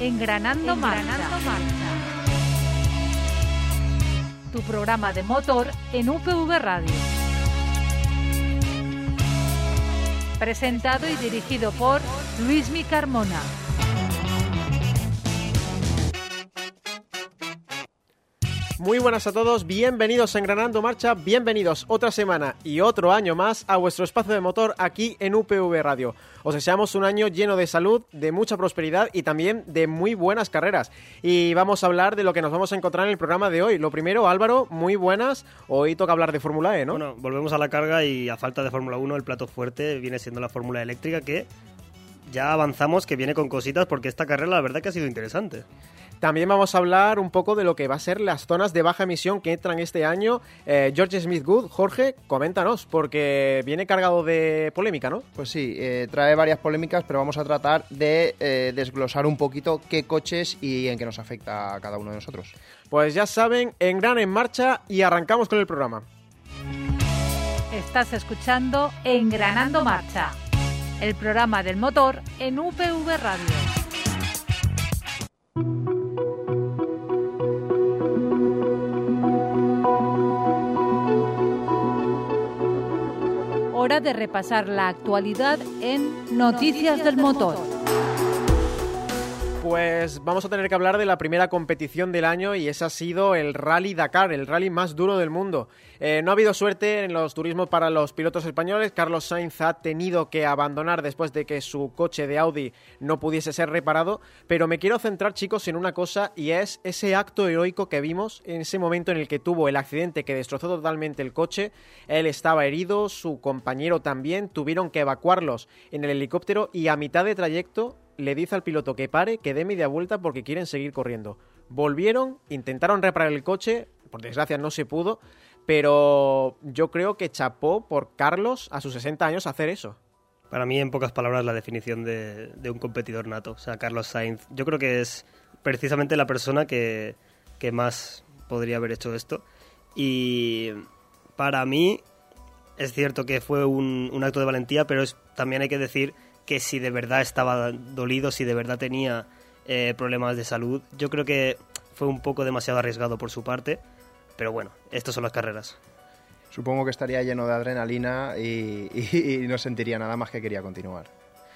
Engranando Marcha. Tu programa de motor en UPV Radio. Presentado y dirigido por Luismi Carmona. Muy buenas a todos, bienvenidos a Engranando Marcha, bienvenidos otra semana y otro año más a vuestro espacio de motor aquí en UPV Radio. Os deseamos un año lleno de salud, de mucha prosperidad y también de muy buenas carreras. Y vamos a hablar de lo que nos vamos a encontrar en el programa de hoy. Lo primero, Álvaro, muy buenas. Hoy toca hablar de Fórmula E, ¿no? Bueno, volvemos a la carga y a falta de Fórmula 1 el plato fuerte viene siendo la Fórmula eléctrica, que ya avanzamos que viene con cositas porque esta carrera la verdad que ha sido interesante. También vamos a hablar un poco de lo que va a ser las zonas de baja emisión que entran este año. George Smith Good, Jorge, coméntanos, porque viene cargado de polémica, ¿no? Pues sí, trae varias polémicas, pero vamos a tratar de desglosar un poquito qué coches y en qué nos afecta a cada uno de nosotros. Pues ya saben, Engran en marcha y arrancamos con el programa. Estás escuchando Engranando Marcha, el programa del motor en UPV Radio. Hora de repasar la actualidad en Noticias del Motor. Pues vamos a tener que hablar de la primera competición del año y ese ha sido el Rally Dakar, el rally más duro del mundo. No ha habido suerte en los turismos para los pilotos españoles. Carlos Sainz ha tenido que abandonar después de que su coche de Audi no pudiese ser reparado, pero me quiero centrar, chicos, en una cosa, y es ese acto heroico que vimos en ese momento en el que tuvo el accidente que destrozó totalmente el coche. Él estaba herido, su compañero también, tuvieron que evacuarlos en el helicóptero y a mitad de trayecto le dice al piloto que pare, que dé media vuelta porque quieren seguir corriendo. Volvieron, intentaron reparar el coche, por desgracia no se pudo, pero yo creo que chapó por Carlos a sus 60 años hacer eso. Para mí, en pocas palabras, la definición de un competidor nato. O sea, Carlos Sainz, yo creo que es precisamente la persona que más podría haber hecho esto. Y para mí es cierto que fue un acto de valentía, pero también hay que decir que si de verdad estaba dolido, si de verdad tenía problemas de salud, yo creo que fue un poco demasiado arriesgado por su parte, pero bueno, estas son las carreras. Supongo que estaría lleno de adrenalina y no sentiría nada más que quería continuar.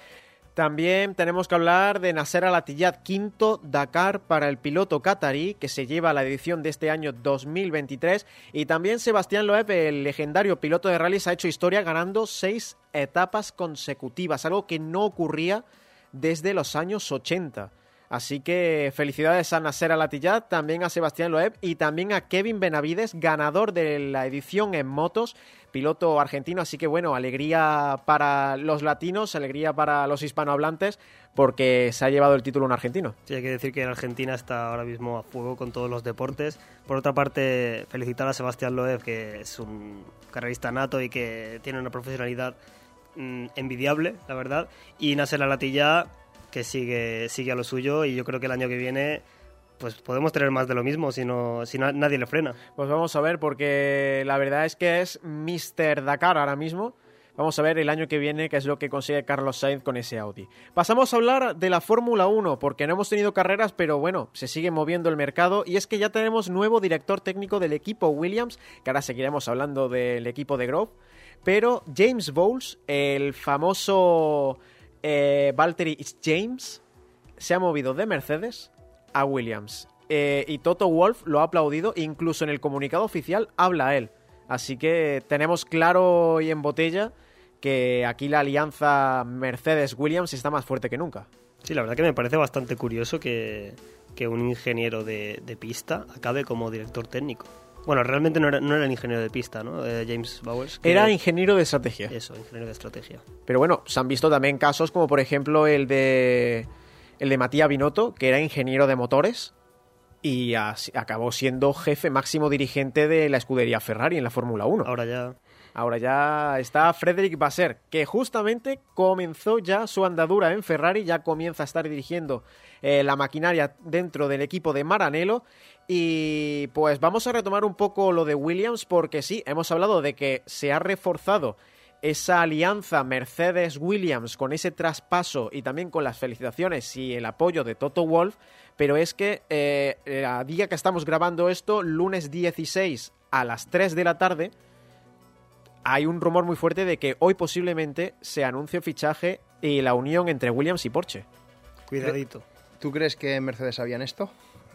También tenemos que hablar de Nasser Al-Attiyah, quinto Dakar para el piloto catarí, que se lleva la edición de este año 2023. Y también Sebastián Loeb, el legendario piloto de rallies, ha hecho historia ganando 6 etapas consecutivas, algo que no ocurría desde los años 80. Así que felicidades a Nasser Al-Attiyah, también a Sebastián Loeb y también a Kevin Benavides, ganador de la edición en motos, piloto argentino. Así que bueno, alegría para los latinos, alegría para los hispanohablantes, porque se ha llevado el título un argentino. Sí, hay que decir que Argentina está ahora mismo a fuego con todos los deportes. Por otra parte, felicitar a Sebastián Loeb, que es un carrerista nato y que tiene una profesionalidad envidiable, la verdad. Y Nasser Al-Attiyah, que sigue a lo suyo, y yo creo que el año que viene pues podemos tener más de lo mismo si nadie le frena. Pues vamos a ver, porque la verdad es que es Mr. Dakar ahora mismo. Vamos a ver el año que viene qué es lo que consigue Carlos Sainz con ese Audi. Pasamos a hablar de la Fórmula 1, porque no hemos tenido carreras, pero bueno, se sigue moviendo el mercado, y es que ya tenemos nuevo director técnico del equipo Williams, que ahora seguiremos hablando del equipo de Grove, pero James Bowles, el famoso Valtteri James, se ha movido de Mercedes a Williams, y Toto Wolff lo ha aplaudido, incluso en el comunicado oficial habla él, así que tenemos claro y en botella que aquí la alianza Mercedes-Williams está más fuerte que nunca. Sí, la verdad que me parece bastante curioso que un ingeniero de pista acabe como director técnico. Bueno, realmente no era el ingeniero de pista, ¿no? James Bowles. Era ingeniero de estrategia. Eso, ingeniero de estrategia. Pero bueno, se han visto también casos como, por ejemplo, el de Mattia Binotto, que era ingeniero de motores y acabó siendo jefe máximo dirigente de la escudería Ferrari en la Fórmula 1. Ahora ya está Frédéric Vasseur, que justamente comenzó ya su andadura en Ferrari, ya comienza a estar dirigiendo la maquinaria dentro del equipo de Maranello. Y pues vamos a retomar un poco lo de Williams, porque sí, hemos hablado de que se ha reforzado esa alianza Mercedes-Williams con ese traspaso y también con las felicitaciones y el apoyo de Toto Wolff, pero es que a día que estamos grabando esto, lunes 16 a las 3 de la tarde, hay un rumor muy fuerte de que hoy posiblemente se anuncie fichaje y la unión entre Williams y Porsche. Cuidadito. ¿Tú crees que en Mercedes sabían esto?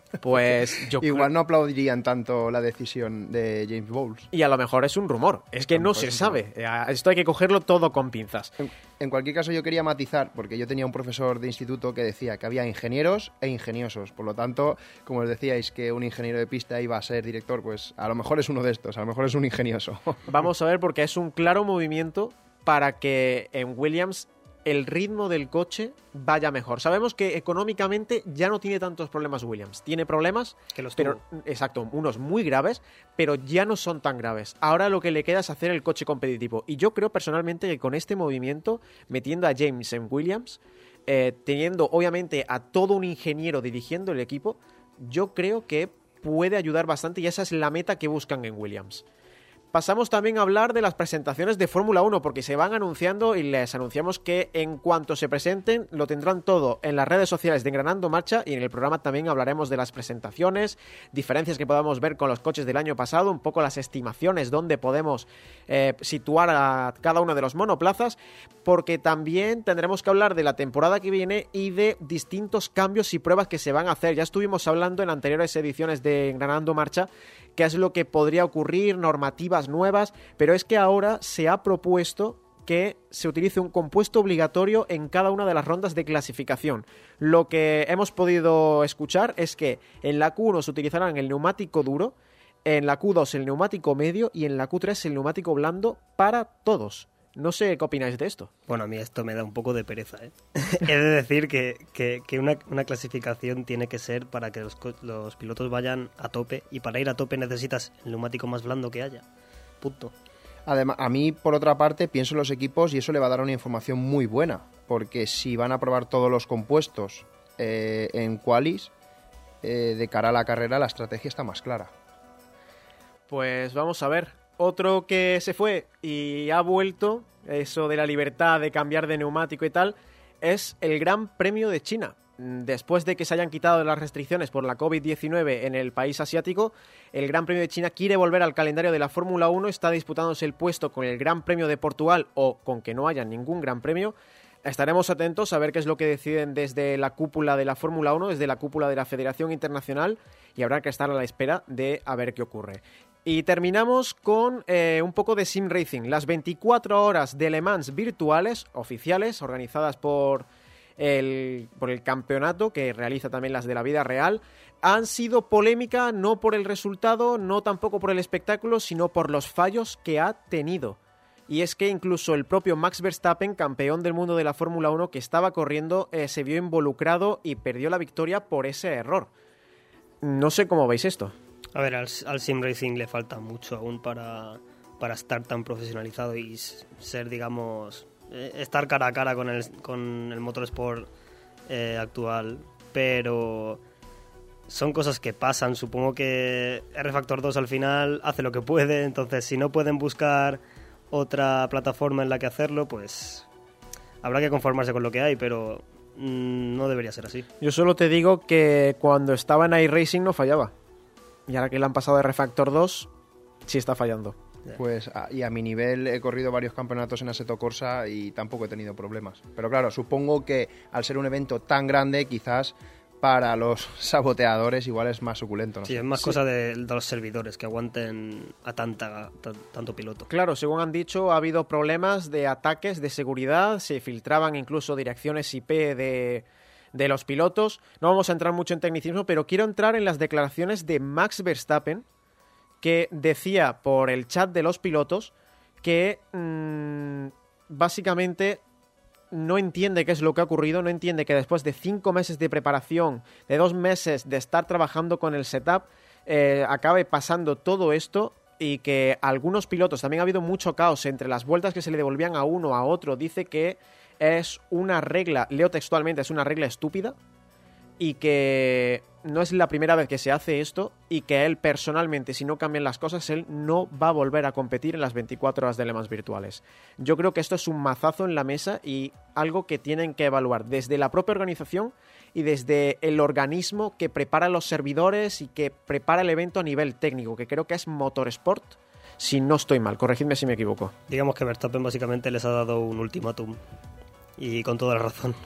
Pues yo Igual no aplaudirían tanto la decisión de James Bowles. Y a lo mejor es un rumor, es que no se sabe. Esto hay que cogerlo todo con pinzas. En cualquier caso, yo quería matizar, porque yo tenía un profesor de instituto que decía que había ingenieros e ingeniosos. Por lo tanto, como os decíais que un ingeniero de pista iba a ser director, pues a lo mejor es uno de estos, a lo mejor es un ingenioso. Vamos a ver, porque es un claro movimiento para que en Williams el ritmo del coche vaya mejor. Sabemos que económicamente ya no tiene tantos problemas Williams. Tiene problemas, que los pero exacto, unos muy graves, pero ya no son tan graves. Ahora lo que le queda es hacer el coche competitivo. Y yo creo personalmente que con este movimiento, metiendo a James en Williams, teniendo obviamente a todo un ingeniero dirigiendo el equipo, yo creo que puede ayudar bastante y esa es la meta que buscan en Williams. Pasamos también a hablar de las presentaciones de Fórmula 1 porque se van anunciando y les anunciamos que en cuanto se presenten lo tendrán todo en las redes sociales de Engranando Marcha y en el programa también hablaremos de las presentaciones, diferencias que podamos ver con los coches del año pasado, un poco las estimaciones donde podemos situar a cada uno de los monoplazas, porque también tendremos que hablar de la temporada que viene y de distintos cambios y pruebas que se van a hacer. Ya estuvimos hablando en anteriores ediciones de Engranando Marcha qué es lo que podría ocurrir, normativas nuevas, pero es que ahora se ha propuesto que se utilice un compuesto obligatorio en cada una de las rondas de clasificación. Lo que hemos podido escuchar es que en la Q1 se utilizarán el neumático duro, en la Q2 el neumático medio y en la Q3 el neumático blando para todos. No sé qué opináis de esto. Bueno, a mí esto me da un poco de pereza, ¿eh? He de decir que una clasificación tiene que ser para que los pilotos vayan a tope, y para ir a tope necesitas el neumático más blando que haya. Punto. Además, a mí, por otra parte, pienso en los equipos y eso le va a dar una información muy buena, porque si van a probar todos los compuestos en qualis, de cara a la carrera la estrategia está más clara. Pues vamos a ver. Otro que se fue y ha vuelto, eso de la libertad de cambiar de neumático y tal, es el Gran Premio de China. Después de que se hayan quitado las restricciones por la COVID-19 en el país asiático, el Gran Premio de China quiere volver al calendario de la Fórmula 1, está disputándose el puesto con el Gran Premio de Portugal o con que no haya ningún Gran Premio. Estaremos atentos a ver qué es lo que deciden desde la cúpula de la Fórmula 1, desde la cúpula de la Federación Internacional, y habrá que estar a la espera de a ver qué ocurre. Y terminamos con un poco de Sim Racing, las 24 horas de Le Mans virtuales, oficiales, organizadas por el campeonato, que realiza también las de la vida real, han sido polémica no por el resultado, no tampoco por el espectáculo, sino por los fallos que ha tenido. Y es que incluso el propio Max Verstappen, campeón del mundo de la Fórmula 1, que estaba corriendo, se vio involucrado y perdió la victoria por ese error. No sé cómo veis esto. A ver, al Sim Racing le falta mucho aún para estar tan profesionalizado y ser, digamos, estar cara a cara con el motorsport actual, pero son cosas que pasan. Supongo que R-Factor 2 al final hace lo que puede, entonces si no pueden buscar otra plataforma en la que hacerlo, pues habrá que conformarse con lo que hay, pero no debería ser así. Yo solo te digo que cuando estaba en iRacing no fallaba. Y ahora que le han pasado a R-Factor 2, sí está fallando. Pues y a mi nivel he corrido varios campeonatos en Assetto Corsa y tampoco he tenido problemas. Pero claro, supongo que al ser un evento tan grande, quizás para los saboteadores igual es más suculento, ¿no? Sí, es más cosa de los servidores que aguanten a tanto piloto. Claro, según han dicho, ha habido problemas de ataques de seguridad, se filtraban incluso direcciones IP de los pilotos. No vamos a entrar mucho en tecnicismo, pero quiero entrar en las declaraciones de Max Verstappen, que decía por el chat de los pilotos que básicamente no entiende qué es lo que ha ocurrido, no entiende que después de 5 meses de preparación, de 2 meses de estar trabajando con el setup, acabe pasando todo esto, y que algunos pilotos, también ha habido mucho caos entre las vueltas que se le devolvían a uno a otro. Dice que es una regla, leo textualmente, es una regla estúpida, y que no es la primera vez que se hace esto y que él personalmente, si no cambian las cosas, él no va a volver a competir en las 24 horas de Le Mans virtuales. Yo creo que esto es un mazazo en la mesa y algo que tienen que evaluar desde la propia organización y desde el organismo que prepara los servidores y que prepara el evento a nivel técnico, que creo que es Motorsport, si no estoy mal, corregidme si me equivoco. Digamos que Verstappen básicamente les ha dado un ultimátum y con toda la razón.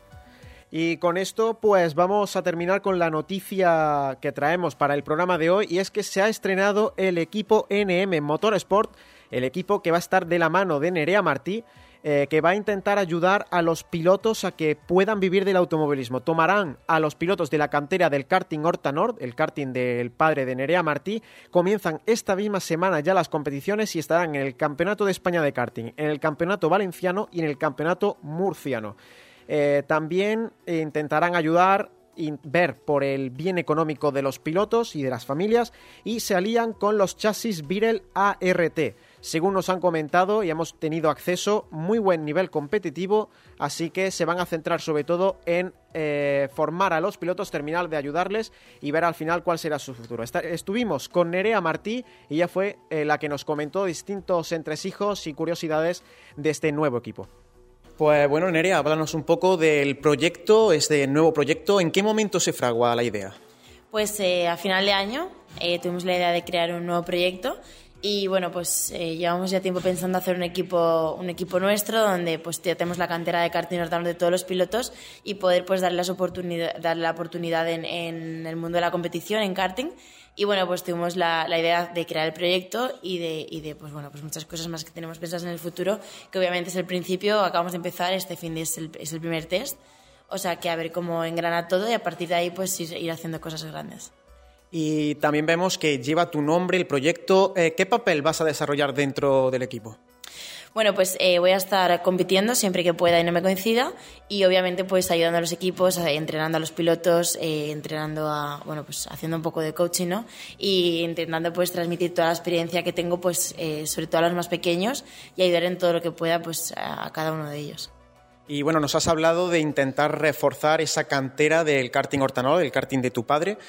Y con esto pues vamos a terminar con la noticia que traemos para el programa de hoy, y es que se ha estrenado el equipo NM Motorsport, el equipo que va a estar de la mano de Nerea Martí, que va a intentar ayudar a los pilotos a que puedan vivir del automovilismo. Tomarán a los pilotos de la cantera del karting Horta Nord, el karting del padre de Nerea Martí. Comienzan esta misma semana ya las competiciones y estarán en el Campeonato de España de karting, en el Campeonato Valenciano y en el Campeonato Murciano. También intentarán ayudar y ver por el bien económico de los pilotos y de las familias, y se alían con los chasis Birel ART. Según nos han comentado y hemos tenido acceso, muy buen nivel competitivo, así que se van a centrar sobre todo en formar a los pilotos, terminar de ayudarles y ver al final cuál será su futuro. Estuvimos con Nerea Martí y ella fue la que nos comentó distintos entresijos y curiosidades de este nuevo equipo. Pues bueno, Nerea, háblanos un poco del proyecto, este nuevo proyecto. ¿En qué momento se fragua la idea? Pues a final de año tuvimos la idea de crear un nuevo proyecto y bueno, pues llevamos ya tiempo pensando hacer un equipo nuestro donde pues ya tenemos la cantera de karting Horta Nord de todos los pilotos y poder pues darle la oportunidad en el mundo de la competición, en karting. Y bueno, pues tuvimos la idea de crear el proyecto y de pues bueno, pues muchas cosas más que tenemos pensadas en el futuro, que obviamente es el principio, acabamos de empezar, este fin de es el primer test, o sea que a ver cómo engrana todo y a partir de ahí pues ir haciendo cosas grandes. Y también vemos que lleva tu nombre el proyecto. ¿Qué papel vas a desarrollar dentro del equipo? Bueno, pues voy a estar compitiendo siempre que pueda y no me coincida y obviamente pues ayudando a los equipos, entrenando a los pilotos, bueno, pues haciendo un poco de coaching, ¿no? Y intentando pues transmitir toda la experiencia que tengo pues sobre todo a los más pequeños y ayudar en todo lo que pueda pues a cada uno de ellos. Y bueno, nos has hablado de intentar reforzar esa cantera del karting Horta Nord, el karting de tu padre,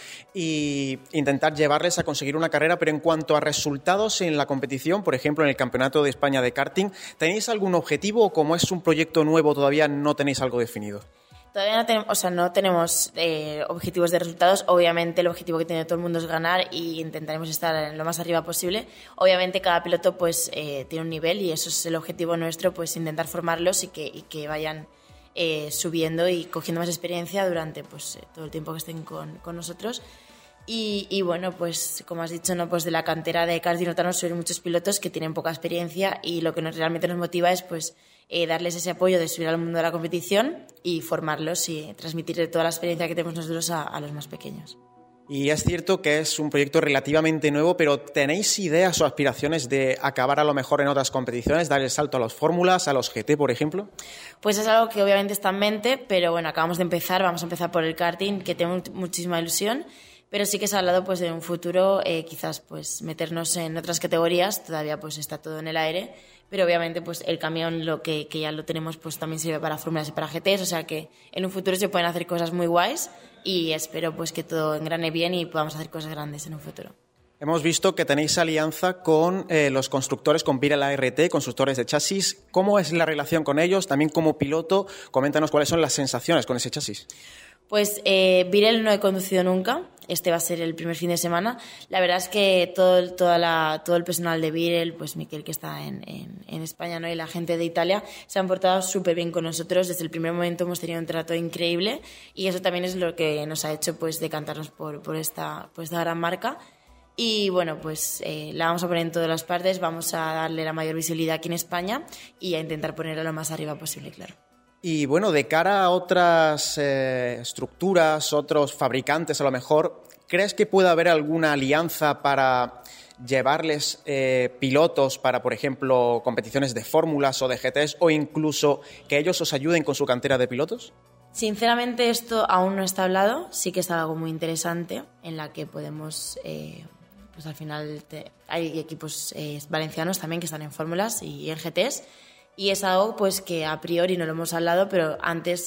y intentar llevarles a conseguir una carrera, pero en cuanto a resultados en la competición, por ejemplo, en el Campeonato de España de karting, ¿tenéis algún objetivo o como es un proyecto nuevo todavía no tenéis algo definido? Todavía no tenemos objetivos de resultados. Obviamente el objetivo que tiene todo el mundo es ganar y intentaremos estar en lo más arriba posible. Obviamente cada piloto pues tiene un nivel y eso es el objetivo nuestro, pues intentar formarlos y que vayan subiendo y cogiendo más experiencia durante pues todo el tiempo que estén con nosotros. Y bueno, pues como has dicho, ¿no? Pues de la cantera de karting Horta Nord suben muchos pilotos que tienen poca experiencia y lo que realmente nos motiva es pues darles ese apoyo de subir al mundo de la competición y formarlos y transmitir toda la experiencia que tenemos nosotros a los más pequeños. Y es cierto que es un proyecto relativamente nuevo, pero ¿tenéis ideas o aspiraciones de acabar a lo mejor en otras competiciones, dar el salto a los fórmulas, a los GT, por ejemplo? Pues es algo que obviamente está en mente, pero bueno, acabamos de empezar, vamos a empezar por el karting, que tengo muchísima ilusión. Pero sí que se ha hablado pues de un futuro quizás pues meternos en otras categorías, todavía pues está todo en el aire, pero obviamente pues el camión lo que ya lo tenemos pues también sirve para fórmulas y para GTs, o sea que en un futuro se pueden hacer cosas muy guays y espero pues que todo engrane bien y podamos hacer cosas grandes en un futuro. Hemos visto que tenéis alianza con los constructores, con Birel ART, constructores de chasis. ¿Cómo es la relación con ellos? También como piloto, coméntanos cuáles son las sensaciones con ese chasis. Pues Birel no he conducido nunca, este va a ser el primer fin de semana. La verdad es que todo el personal de Birel, pues Miquel que está en España, ¿no? Y la gente de Italia se han portado súper bien con nosotros. Desde el primer momento hemos tenido un trato increíble y eso también es lo que nos ha hecho pues decantarnos por esta gran marca. Y bueno, pues la vamos a poner en todas las partes, vamos a darle la mayor visibilidad aquí en España y a intentar ponerla lo más arriba posible, claro. Y bueno, de cara a otras estructuras, otros fabricantes a lo mejor, ¿crees que puede haber alguna alianza para llevarles pilotos para, por ejemplo, competiciones de fórmulas o de GTs o incluso que ellos os ayuden con su cantera de pilotos? Sinceramente esto aún no está hablado, sí que es algo muy interesante en la que podemos... pues al final hay equipos valencianos también que están en fórmulas y en GTs y es algo pues que a priori no lo hemos hablado, pero antes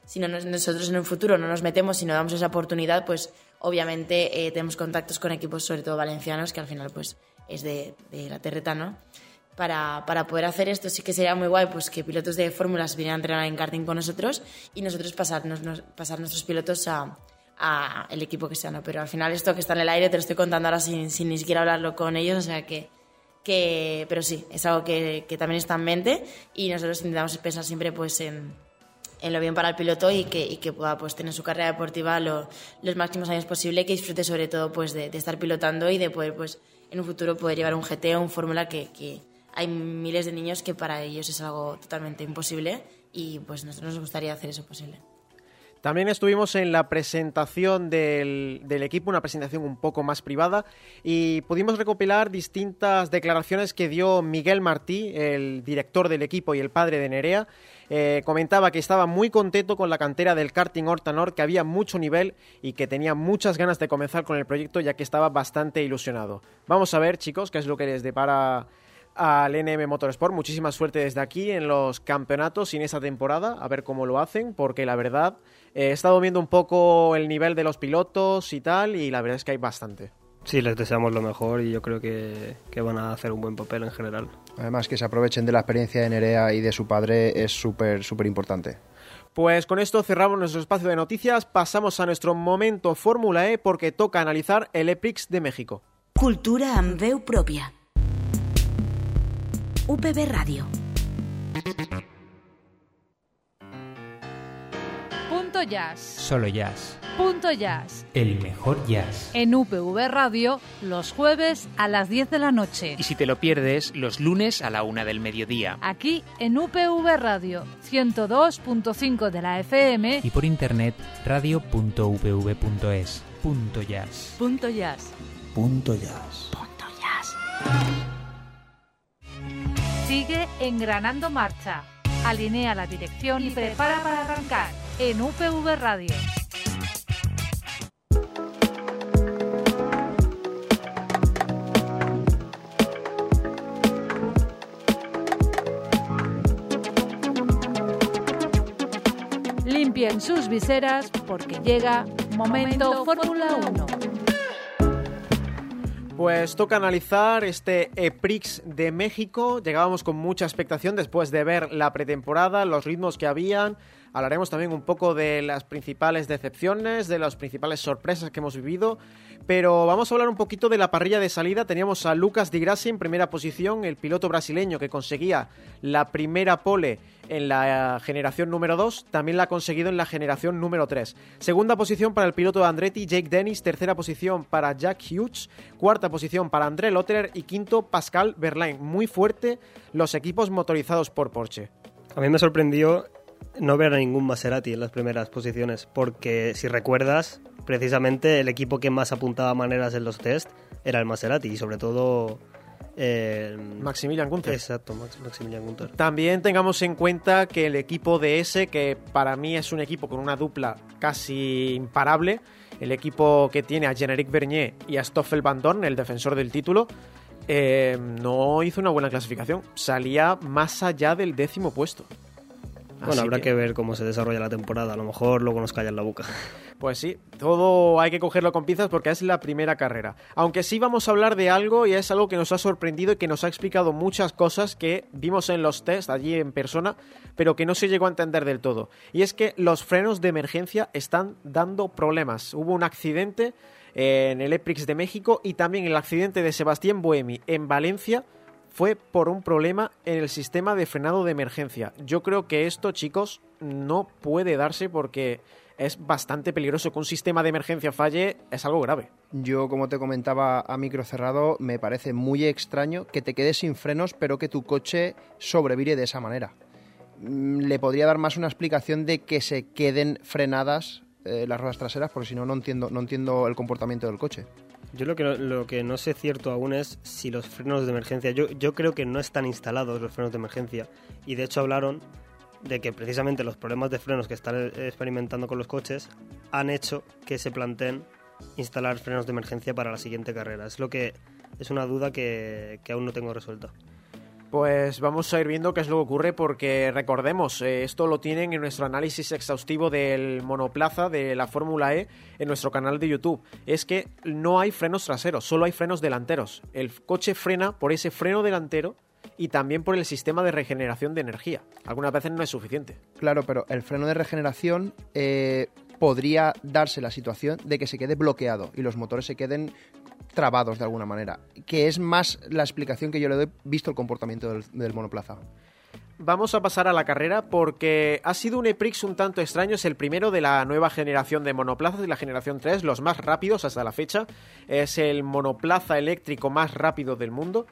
si no nosotros en un futuro no nos metemos y no damos esa oportunidad, pues obviamente tenemos contactos con equipos, sobre todo valencianos, que al final pues es de la terreta, ¿no? Para poder hacer esto sí que sería muy guay, pues que pilotos de fórmulas vinieran a entrenar en karting con nosotros y nosotros pasar nuestros pilotos a el equipo que sea, ¿no? Pero al final esto que está en el aire te lo estoy contando ahora sin ni siquiera hablarlo con ellos, o sea pero sí, es algo que también está en mente y nosotros intentamos pensar siempre pues en lo bien para el piloto y que pueda pues tener su carrera deportiva los máximos años posible, que disfrute sobre todo pues de estar pilotando y de poder pues en un futuro poder llevar un GT o un Fórmula que hay miles de niños que para ellos es algo totalmente imposible y pues nosotros nos gustaría hacer eso posible. También estuvimos en la presentación del equipo, una presentación un poco más privada, y pudimos recopilar distintas declaraciones que dio Miguel Martí, el director del equipo y el padre de Nerea. Comentaba que estaba muy contento con la cantera del karting Hortanor, que había mucho nivel y que tenía muchas ganas de comenzar con el proyecto, ya que estaba bastante ilusionado. Vamos a ver, chicos, qué es lo que les depara al NM Motorsport. Muchísima suerte desde aquí en los campeonatos y en esta temporada, a ver cómo lo hacen, porque la verdad he estado viendo un poco el nivel de los pilotos y tal, y la verdad es que hay bastante. Sí, les deseamos lo mejor y yo creo que van a hacer un buen papel en general. Además, que se aprovechen de la experiencia de Nerea y de su padre es súper importante. Pues con esto cerramos nuestro espacio de noticias, pasamos a nuestro momento Fórmula E, porque toca analizar el EPRIX de México. Cultura amb veu pròpia. UPV Radio. Punto Jazz. Solo jazz. Punto Jazz. El mejor jazz. En UPV Radio, los jueves a las 10 de la noche. Y si te lo pierdes, los lunes a la 1 del mediodía. Aquí en UPV Radio, 102.5 de la FM. Y por internet, radio.upv.es. Punto Jazz. Punto Jazz. Punto Jazz. Punto Jazz. Sigue engranando marcha. Alinea la dirección y prepara para arrancar en UPV Radio. Limpien sus viseras porque llega Momento Fórmula 1. Pues toca analizar este EPRIX de México. Llegábamos con mucha expectación después de ver la pretemporada, los ritmos que habían. Hablaremos también un poco de las principales decepciones, de las principales sorpresas que hemos vivido. Pero vamos a hablar un poquito de la parrilla de salida. Teníamos a Lucas Di Grassi en primera posición, el piloto brasileño que conseguía la primera pole en la generación número 2, también la ha conseguido en la generación número 3. Segunda posición para el piloto de Andretti, Jake Dennis. Tercera posición para Jack Hughes. Cuarta posición para André Lotterer. Y quinto, Pascal Wehrlein. Muy fuerte los equipos motorizados por Porsche. A mí me sorprendió no ver a ningún Maserati en las primeras posiciones, porque si recuerdas, precisamente el equipo que más apuntaba maneras en los test era el Maserati y sobre todo Maximilian Günther. Exacto, Maximilian Günther. También tengamos en cuenta que el equipo de S, que para mí es un equipo con una dupla casi imparable, el equipo que tiene a Jean-Éric Vergné y a Stoffel Van Dorn, el defensor del título, no hizo una buena clasificación, salía más allá del 10º puesto. Bueno, habrá que ver cómo se desarrolla la temporada, a lo mejor luego nos callan la boca. Pues sí, todo hay que cogerlo con pinzas porque es la primera carrera. Aunque sí vamos a hablar de algo, y es algo que nos ha sorprendido y que nos ha explicado muchas cosas que vimos en los test allí en persona, pero que no se llegó a entender del todo. Y es que los frenos de emergencia están dando problemas. Hubo un accidente en el EPRIX de México y también el accidente de Sebastián Buemi en Valencia fue por un problema en el sistema de frenado de emergencia. Yo creo que esto, chicos, no puede darse porque es bastante peligroso. Que un sistema de emergencia falle es algo grave. Yo, como te comentaba a micro cerrado, me parece muy extraño que te quedes sin frenos, pero que tu coche sobrevire de esa manera. Le podría dar más una explicación de que se queden frenadas las ruedas traseras, porque si no, no entiendo el comportamiento del coche. Yo lo que no sé cierto aún es si los frenos de emergencia... Yo creo que no están instalados los frenos de emergencia. Y de hecho hablaron de que precisamente los problemas de frenos que están experimentando con los coches han hecho que se planteen instalar frenos de emergencia para la siguiente carrera. Es una duda que aún no tengo resuelta. Pues vamos a ir viendo qué es lo que ocurre porque recordemos, esto lo tienen en nuestro análisis exhaustivo del monoplaza de la Fórmula E en nuestro canal de YouTube. Es que no hay frenos traseros, solo hay frenos delanteros. El coche frena por ese freno delantero y también por el sistema de regeneración de energía. Algunas veces no es suficiente. Claro, pero el freno de regeneración podría darse la situación de que se quede bloqueado y los motores se queden trabados de alguna manera, que es más la explicación que yo le doy visto el comportamiento del monoplaza. Vamos a pasar a la carrera porque ha sido un EPRIX un tanto extraño. Es el primero de la nueva generación de monoplazas, de la generación 3, los más rápidos hasta la fecha. Es el monoplaza eléctrico más rápido del mundo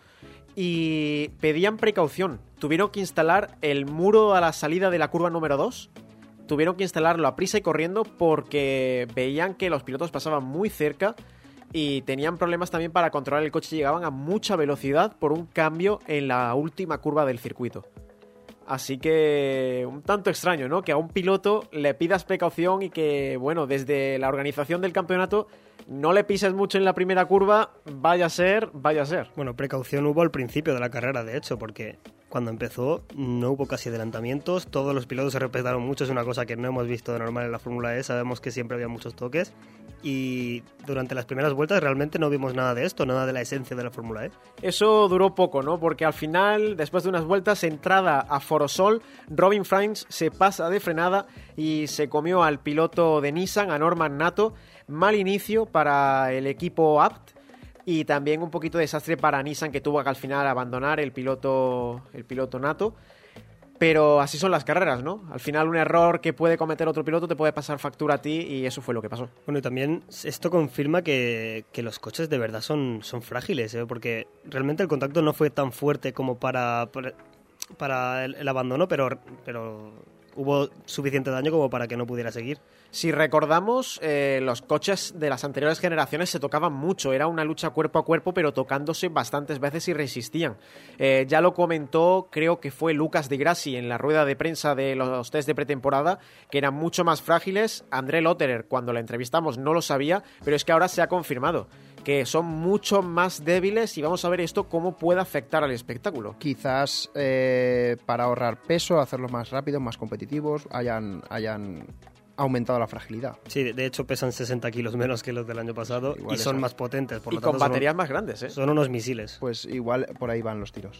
y pedían precaución. Tuvieron que instalar el muro a la salida de la curva número 2. Tuvieron que instalarlo a prisa y corriendo porque veían que los pilotos pasaban muy cerca y tenían problemas también para controlar el coche. Llegaban a mucha velocidad por un cambio en la última curva del circuito. Así que un tanto extraño, ¿no? Que a un piloto le pidas precaución y que, bueno, desde la organización del campeonato no le pises mucho en la primera curva, vaya a ser. Bueno, precaución hubo al principio de la carrera, de hecho, porque cuando empezó no hubo casi adelantamientos, todos los pilotos se respetaron mucho, es una cosa que no hemos visto de normal en la Fórmula E, sabemos que siempre había muchos toques y durante las primeras vueltas realmente no vimos nada de esto, nada de la esencia de la Fórmula E. Eso duró poco, ¿no? Porque al final, después de unas vueltas, entrada a Forosol, Robin Frains se pasa de frenada y se comió al piloto de Nissan, a Norman Nato. Mal inicio para el equipo Abt y también un poquito de desastre para Nissan, que tuvo que al final abandonar el piloto Nato. Pero así son las carreras, ¿no? Al final un error que puede cometer otro piloto te puede pasar factura a ti y eso fue lo que pasó. Bueno, y también esto confirma que los coches de verdad son frágiles, ¿eh? Porque realmente el contacto no fue tan fuerte como para el abandono, pero hubo suficiente daño como para que no pudiera seguir. Si recordamos, los coches de las anteriores generaciones se tocaban mucho, era una lucha cuerpo a cuerpo, pero tocándose bastantes veces y resistían. Ya lo comentó, creo que fue Lucas Di Grassi en la rueda de prensa de los test de pretemporada, que eran mucho más frágiles. André Lotterer, cuando la entrevistamos, no lo sabía, pero es que ahora se ha confirmado que son mucho más débiles y vamos a ver esto cómo puede afectar al espectáculo. Quizás para ahorrar peso, hacerlos más rápidos, más competitivos, hayan aumentado la fragilidad. Sí, de hecho pesan 60 kilos menos que los del año pasado. Igual y son más potentes. Por lo tanto, con baterías más grandes, ¿eh? Son unos misiles. Pues igual por ahí van los tiros.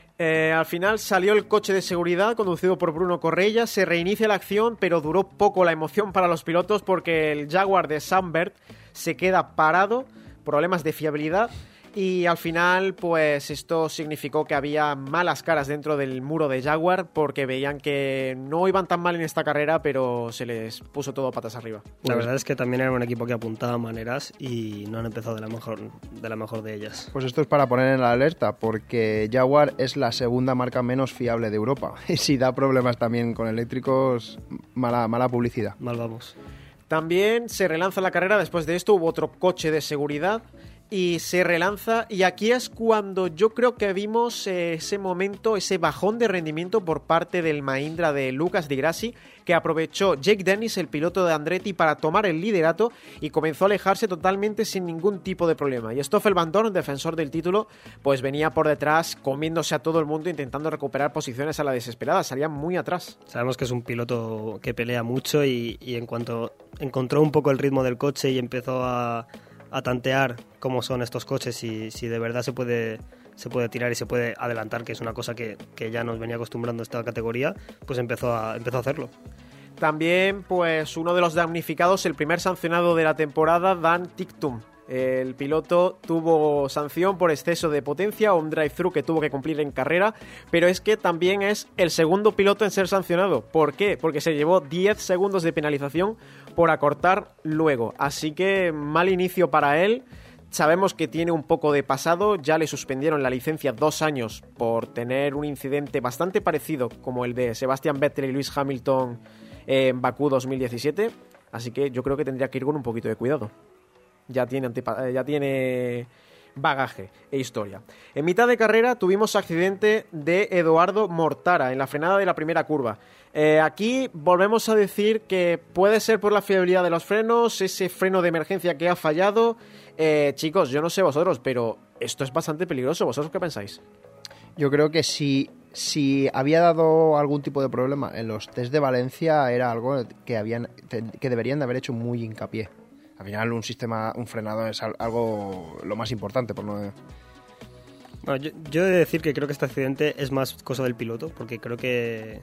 Al final salió el coche de seguridad conducido por Bruno Correia, se reinicia la acción, pero duró poco la emoción para los pilotos porque el Jaguar de Sandberg se queda parado, problemas de fiabilidad, y al final pues esto significó que había malas caras dentro del muro de Jaguar porque veían que no iban tan mal en esta carrera, pero se les puso todo patas arriba. La verdad es que también era un equipo que apuntaba maneras y no han empezado de la mejor de ellas. Pues esto es para poner en la alerta, porque Jaguar es la segunda marca menos fiable de Europa y si da problemas también con eléctricos, mala publicidad. Mal vamos. También se relanza la carrera. Después de esto hubo otro coche de seguridad y se relanza, y aquí es cuando yo creo que vimos ese momento, ese bajón de rendimiento por parte del Mahindra de Lucas Di Grassi, que aprovechó Jake Dennis, el piloto de Andretti, para tomar el liderato y comenzó a alejarse totalmente sin ningún tipo de problema. Y Stoffel Van Dorn, defensor del título, pues venía por detrás comiéndose a todo el mundo, intentando recuperar posiciones a la desesperada, salía muy atrás. Sabemos que es un piloto que pelea mucho y en cuanto encontró un poco el ritmo del coche y empezó a tantear cómo son estos coches y si de verdad se puede tirar y se puede adelantar, que es una cosa que ya nos venía acostumbrando esta categoría, pues empezó a hacerlo. También, pues uno de los damnificados, el primer sancionado de la temporada, Dan Ticktum. El piloto tuvo sanción por exceso de potencia, un drive-thru que tuvo que cumplir en carrera, pero es que también es el segundo piloto en ser sancionado. ¿Por qué? Porque se llevó 10 segundos de penalización por acortar luego. Así que mal inicio para él. Sabemos que tiene un poco de pasado, ya le suspendieron la licencia 2 años por tener un incidente bastante parecido como el de Sebastian Vettel y Lewis Hamilton en Bakú 2017, así que yo creo que tendría que ir con un poquito de cuidado. Ya tiene bagaje e historia. En mitad de carrera tuvimos accidente de Eduardo Mortara en la frenada de la primera curva. Aquí volvemos a decir que puede ser por la fiabilidad de los frenos, ese freno de emergencia que ha fallado. Chicos, yo no sé vosotros, pero esto es bastante peligroso. ¿Vosotros qué pensáis? Yo creo que si había dado algún tipo de problema en los test de Valencia, era algo que deberían de haber hecho muy hincapié. Al final un frenado es algo lo más importante, por no... Bueno, yo he de decir que creo que este accidente es más cosa del piloto, porque creo que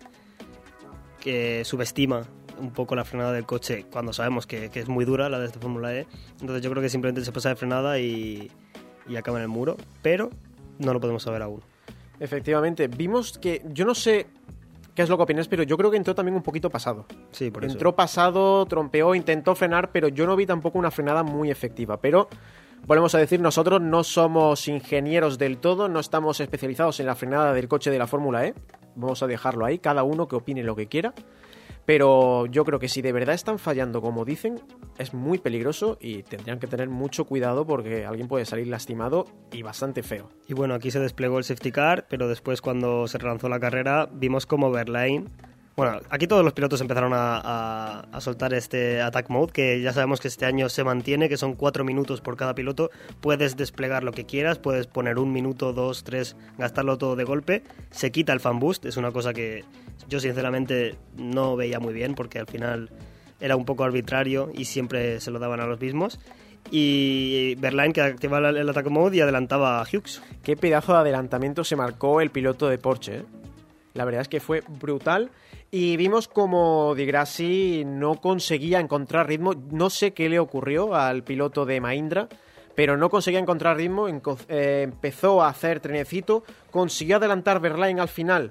subestima un poco la frenada del coche cuando sabemos que es muy dura la de esta Fórmula E. Entonces yo creo que simplemente se pasa de frenada y acaba en el muro, pero no lo podemos saber aún. Efectivamente, vimos que, yo no sé qué es lo que opinas, pero yo creo que entró también un poquito pasado. Sí, por eso. Entró pasado, trompeó, intentó frenar, pero yo no vi tampoco una frenada muy efectiva. Pero volvemos a decir, nosotros no somos ingenieros del todo, no estamos especializados en la frenada del coche de la Fórmula E. Vamos a dejarlo ahí, cada uno que opine lo que quiera. Pero yo creo que si de verdad están fallando como dicen, es muy peligroso y tendrían que tener mucho cuidado porque alguien puede salir lastimado y bastante feo. Y bueno, aquí se desplegó el safety car, pero después cuando se relanzó la carrera vimos como Verlaine... Bueno, aquí todos los pilotos empezaron a soltar este attack mode, que ya sabemos que este año se mantiene, que son 4 minutos por cada piloto. Puedes desplegar lo que quieras, puedes poner 1 minuto, 2, 3, gastarlo todo de golpe. Se quita el fan boost, es una cosa que yo sinceramente no veía muy bien, porque al final era un poco arbitrario y siempre se lo daban a los mismos. Y Verlaine que activaba el attack mode y adelantaba a Hughes. Qué pedazo de adelantamiento se marcó el piloto de Porsche, ¿eh? La verdad es que fue brutal y vimos como Di Grassi no conseguía encontrar ritmo. No sé qué le ocurrió al piloto de Mahindra, pero no conseguía encontrar ritmo. Empezó a hacer trenecito, consiguió adelantar Verlaine al final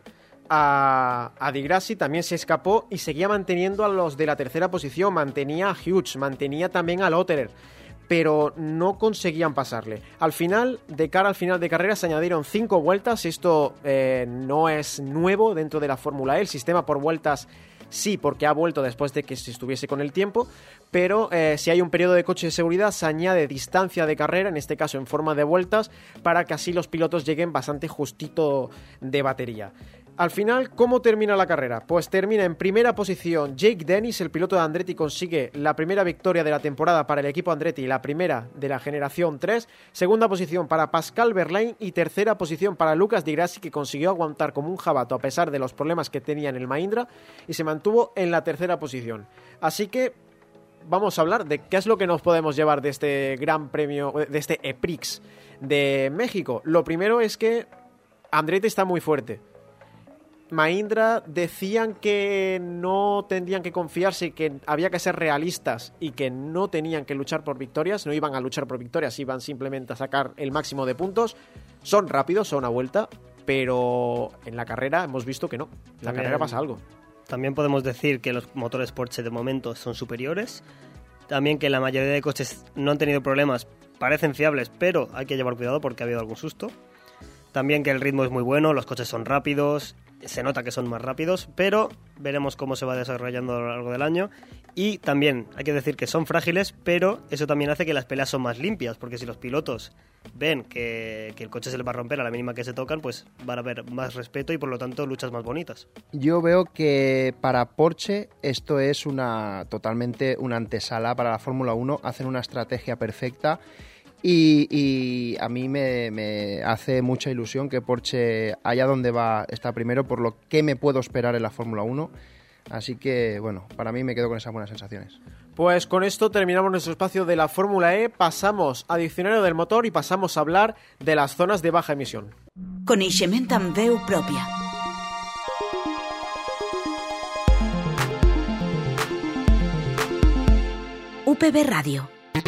a Di Grassi, también se escapó y seguía manteniendo a los de la tercera posición. Mantenía a Hughes, mantenía también a Lotterer, pero no conseguían pasarle. Al final, de cara al final de carrera, se añadieron 5 vueltas. Esto no es nuevo dentro de la Fórmula E. El sistema por vueltas sí, porque ha vuelto después de que se estuviese con el tiempo, pero si hay un periodo de coche de seguridad, se añade distancia de carrera, en este caso en forma de vueltas, para que así los pilotos lleguen bastante justito de batería. Al final, ¿cómo termina la carrera? Pues termina en primera posición Jake Dennis, el piloto de Andretti, consigue la primera victoria de la temporada para el equipo Andretti, la primera de la generación 3, segunda posición para Pascal Verlaine y tercera posición para Lucas Di Grassi, que consiguió aguantar como un jabato a pesar de los problemas que tenía en el Mahindra y se mantuvo en la tercera posición. Así que vamos a hablar de qué es lo que nos podemos llevar de este Gran Premio, de este EPRIX de México. Lo primero es que Andretti está muy fuerte. Mahindra decían que no tendrían que confiarse, que había que ser realistas y que no tenían que luchar por victorias, no iban a luchar por victorias, iban simplemente a sacar el máximo de puntos. Son rápidos, son a vuelta, pero en la carrera hemos visto que no. En la carrera pasa algo. También podemos decir que los motores Porsche de momento son superiores. También que la mayoría de coches no han tenido problemas, parecen fiables, pero hay que llevar cuidado porque ha habido algún susto. También que el ritmo es muy bueno, los coches son rápidos, se nota que son más rápidos, pero veremos cómo se va desarrollando a lo largo del año. Y también hay que decir que son frágiles, pero eso también hace que las peleas son más limpias, porque si los pilotos ven que el coche se les va a romper a la mínima que se tocan, pues van a haber más respeto y por lo tanto luchas más bonitas. Yo veo que para Porsche esto es totalmente una antesala para la Fórmula 1, hacen una estrategia perfecta. Y a mí me hace mucha ilusión que Porsche, allá donde va, está primero, por lo que me puedo esperar en la Fórmula 1. Así que, bueno, para mí me quedo con esas buenas sensaciones. Pues con esto terminamos nuestro espacio de la Fórmula E, pasamos a Diccionario del Motor y pasamos a hablar de las zonas de baja emisión. Coneixement amb veu pròpia. UPB Ràdio.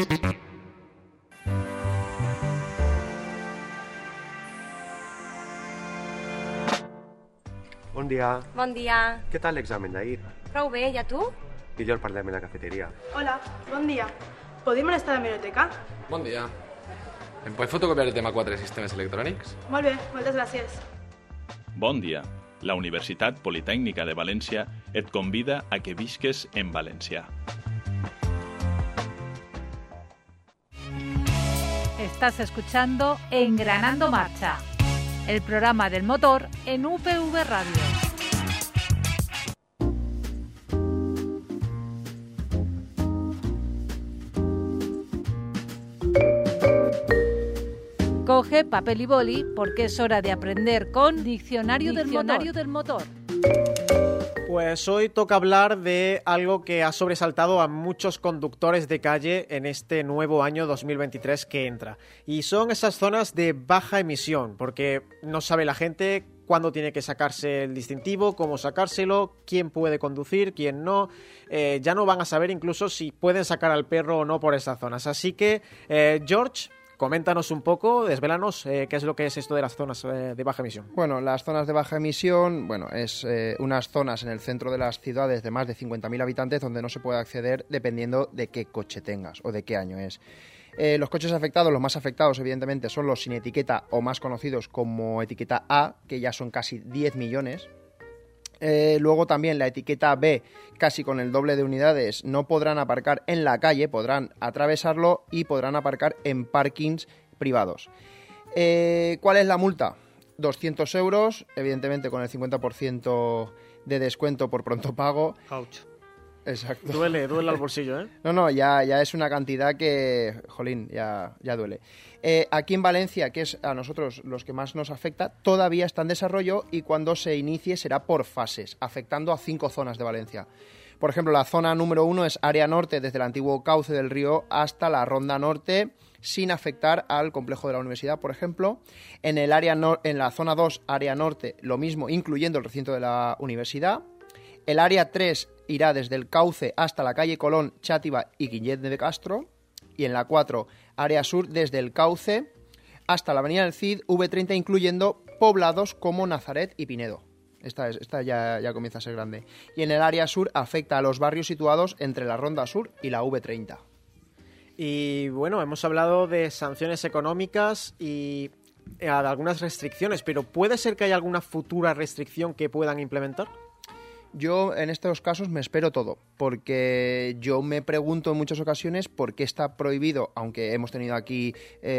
Bon dia. Bon dia. Què tal l'examen d'ahir? Prou bé, i a tu? Millor parlem en la cafeteria. Hola, bon dia. Podem molestar a la biblioteca? Bon dia. Em pots fotocopiar el tema 4 de sistemes electrònics? Molt bé, moltes gràcies. Bon dia. La Universitat Politècnica de València et convida a que visques en valencià. Estás escuchando Engranando Marcha, el programa del motor en UPV Radio. Coge papel y boli porque es hora de aprender con Diccionario del Motor. Pues hoy toca hablar de algo que ha sobresaltado a muchos conductores de calle en este nuevo año 2023 que entra. Y son esas zonas de baja emisión, porque no sabe la gente cuándo tiene que sacarse el distintivo, cómo sacárselo, quién puede conducir, quién no. Ya no van a saber incluso si pueden sacar al perro o no por esas zonas. Así que, George, coméntanos un poco, desvélanos qué es lo que es esto de las zonas de baja emisión. Bueno, las zonas de baja emisión, es unas zonas en el centro de las ciudades de más de 50.000 habitantes donde no se puede acceder dependiendo de qué coche tengas o de qué año es. Los coches afectados, los más afectados evidentemente son los sin etiqueta o más conocidos como etiqueta A, que ya son casi 10 millones. Luego también la etiqueta B, casi con el doble de unidades, no podrán aparcar en la calle, podrán atravesarlo y podrán aparcar en parkings privados. ¿Cuál es la multa? 200 euros, evidentemente con el 50% de descuento por pronto pago. Ouch. Exacto. Duele al bolsillo, ¿eh? No, ya es una cantidad que, jolín, ya duele. Aquí en Valencia, que es a nosotros los que más nos afecta, todavía está en desarrollo y cuando se inicie será por fases, afectando a 5 zonas de Valencia. Por ejemplo, la zona número 1 es área norte, desde el antiguo cauce del río hasta la ronda norte, sin afectar al complejo de la universidad, por ejemplo. En la zona 2, área norte, lo mismo, incluyendo el recinto de la universidad. El área 3 irá desde el cauce hasta la calle Colón, Chátiva y Guillet de Castro. Y en la 4, área sur, desde el cauce hasta la avenida del Cid, V30, incluyendo poblados como Nazaret y Pinedo. Esta ya comienza a ser grande. Y en el área sur afecta a los barrios situados entre la Ronda Sur y la V30. Y bueno, hemos hablado de sanciones económicas y de algunas restricciones, pero ¿puede ser que haya alguna futura restricción que puedan implementar? Yo en estos casos me espero todo, porque yo me pregunto en muchas ocasiones por qué está prohibido, aunque hemos tenido aquí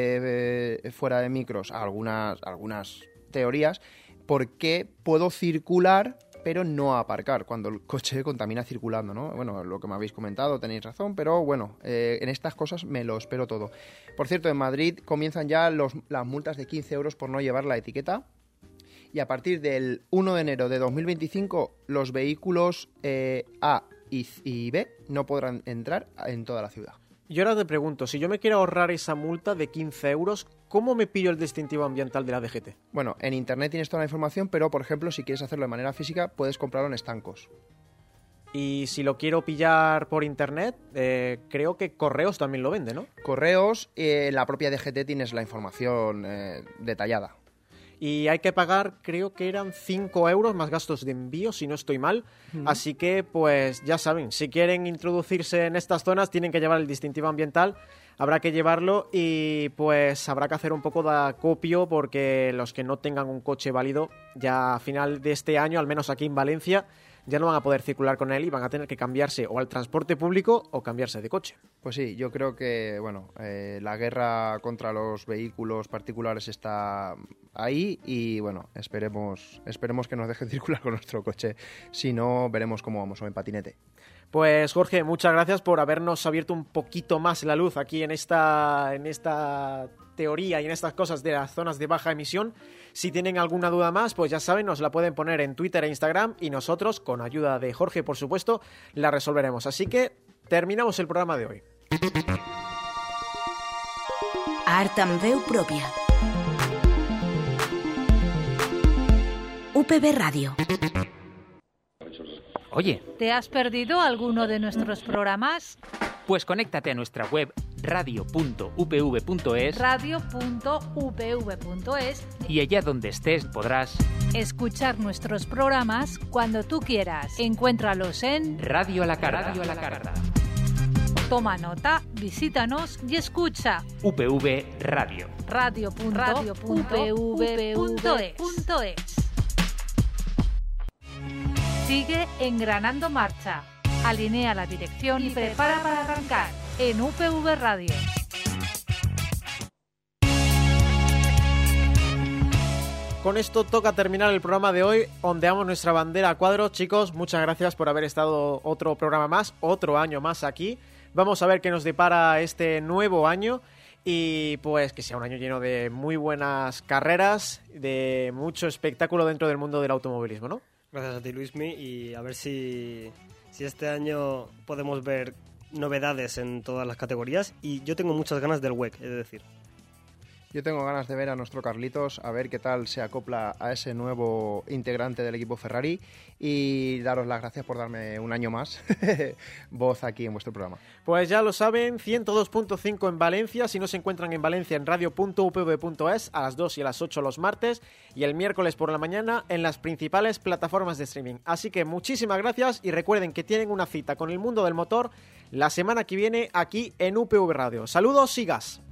fuera de micros algunas teorías, por qué puedo circular pero no aparcar cuando el coche contamina circulando, ¿no? Bueno, lo que me habéis comentado, tenéis razón, pero bueno, en estas cosas me lo espero todo. Por cierto, en Madrid comienzan ya las multas de 15 euros por no llevar la etiqueta. Y a partir del 1 de enero de 2025, los vehículos A y B no podrán entrar en toda la ciudad. Yo ahora te pregunto, si yo me quiero ahorrar esa multa de 15 euros, ¿cómo me pillo el distintivo ambiental de la DGT? Bueno, en internet tienes toda la información, pero por ejemplo, si quieres hacerlo de manera física, puedes comprarlo en estancos. Y si lo quiero pillar por internet, creo que Correos también lo vende, ¿no? Correos, en la propia DGT tienes la información detallada. Y hay que pagar, creo que eran 5 euros más gastos de envío, si no estoy mal. Así que, pues ya saben, si quieren introducirse en estas zonas, tienen que llevar el distintivo ambiental. Habrá que llevarlo y pues habrá que hacer un poco de acopio porque los que no tengan un coche válido, ya a final de este año, al menos aquí en Valencia, ya no van a poder circular con él y van a tener que cambiarse o al transporte público o cambiarse de coche. Pues sí, yo creo que la guerra contra los vehículos particulares está ahí y bueno, esperemos que nos dejen circular con nuestro coche. Si no, veremos cómo vamos o en patinete. Pues Jorge, muchas gracias por habernos abierto un poquito más la luz aquí en esta teoría y en estas cosas de las zonas de baja emisión. Si tienen alguna duda más, pues ya saben, nos la pueden poner en Twitter e Instagram y nosotros, con ayuda de Jorge, por supuesto, la resolveremos. Así que terminamos el programa de hoy. Art amb veu pròpia. UPB Radio. Oye, ¿te has perdido alguno de nuestros programas? Pues conéctate a nuestra web radio.upv.es y allá donde estés podrás escuchar nuestros programas cuando tú quieras. Encuéntralos en Radio a la Carta. Toma nota, visítanos y escucha. UPV Radio. radio.upv.es. Sigue engranando marcha. Alinea la dirección y prepara para arrancar en UPV Radio. Con esto toca terminar el programa de hoy. Ondeamos nuestra bandera a cuadros. Chicos, muchas gracias por haber estado otro programa más, otro año más aquí. Vamos a ver qué nos depara este nuevo año. y pues que sea un año lleno de muy buenas carreras, de mucho espectáculo dentro del mundo del automovilismo, ¿no? Gracias a ti, Luismi, y a ver si este año podemos ver novedades en todas las categorías, y yo tengo muchas ganas del WEC, es decir. Yo tengo ganas de ver a nuestro Carlitos, a ver qué tal se acopla a ese nuevo integrante del equipo Ferrari, y daros las gracias por darme un año más voz aquí en vuestro programa. Pues ya lo saben, 102.5 en Valencia, si no se encuentran en Valencia en radio.upv.es a las 2 y a las 8 los martes, y el miércoles por la mañana en las principales plataformas de streaming. Así que muchísimas gracias y recuerden que tienen una cita con el mundo del motor la semana que viene aquí en UPV Radio. Saludos y gas.